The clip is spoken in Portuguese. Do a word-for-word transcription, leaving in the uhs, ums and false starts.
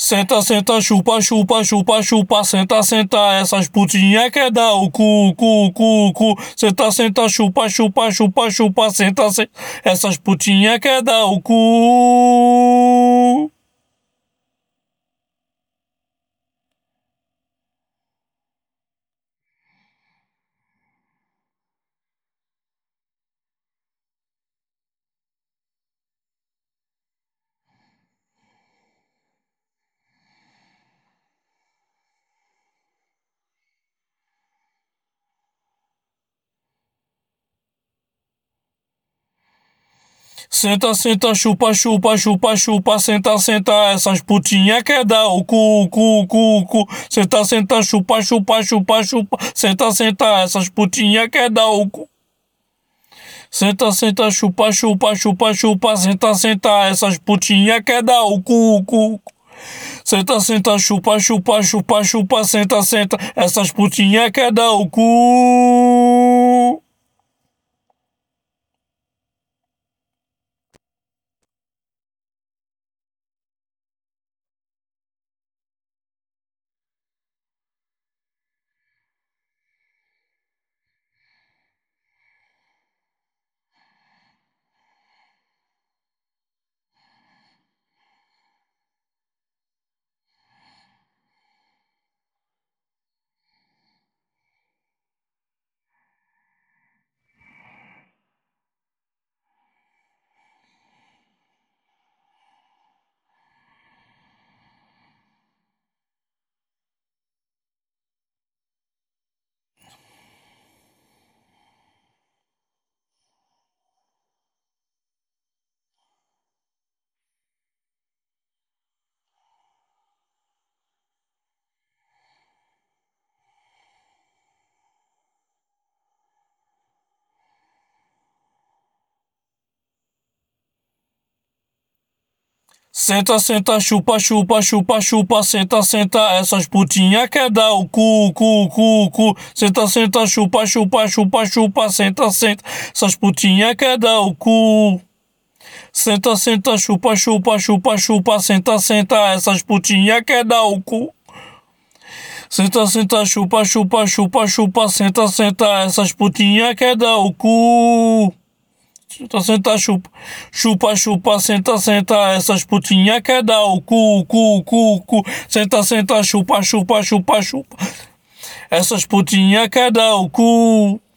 Senta, senta, chupa, chupa, chupa, chupa, senta, senta, essas putinhas quer dar o cu, cu, cu, cu. Senta, senta, chupa, chupa, chupa, chupa, senta, senta, essas putinhas quer dar o cu. Senta, senta, chupa, chupa, chupa, chupa, senta, senta, essas putinhas quer dar o cu, cu, cu, cu. Senta, senta, chupa, chupa, chupa, chupa, senta, senta, essas putinhas quer dar o cu. Senta, senta, chupa, chupa, chupa, chupa, senta, senta, essas putinhas quer dar o cu, cu, cu. Senta, senta, chupa, chupa, chupa, chupa, senta, senta, essas putinhas quer dar o cu. Senta, senta, chupa, chupa, chupa, chupa, senta, senta, essas putinhas quer dar o cu, cu, cu, cu. Senta, senta, chupa, chupa, chupa, chupa, senta, senta, essas putinhas quer dar o cu. Senta, senta, chupa, chupa, chupa, chupa, senta, senta, essas putinhas quer dar o cu. Senta, senta, chupa, chupa, chupa, chupa, senta, senta, essas putinhas quer dar o cu. Senta, senta, chupa, chupa, chupa, senta, senta, essas putinhas quer dar o cu, cu, cu, cu. Senta, senta, chupa, chupa, chupa, chupa, essas putinhas quer dar o cu.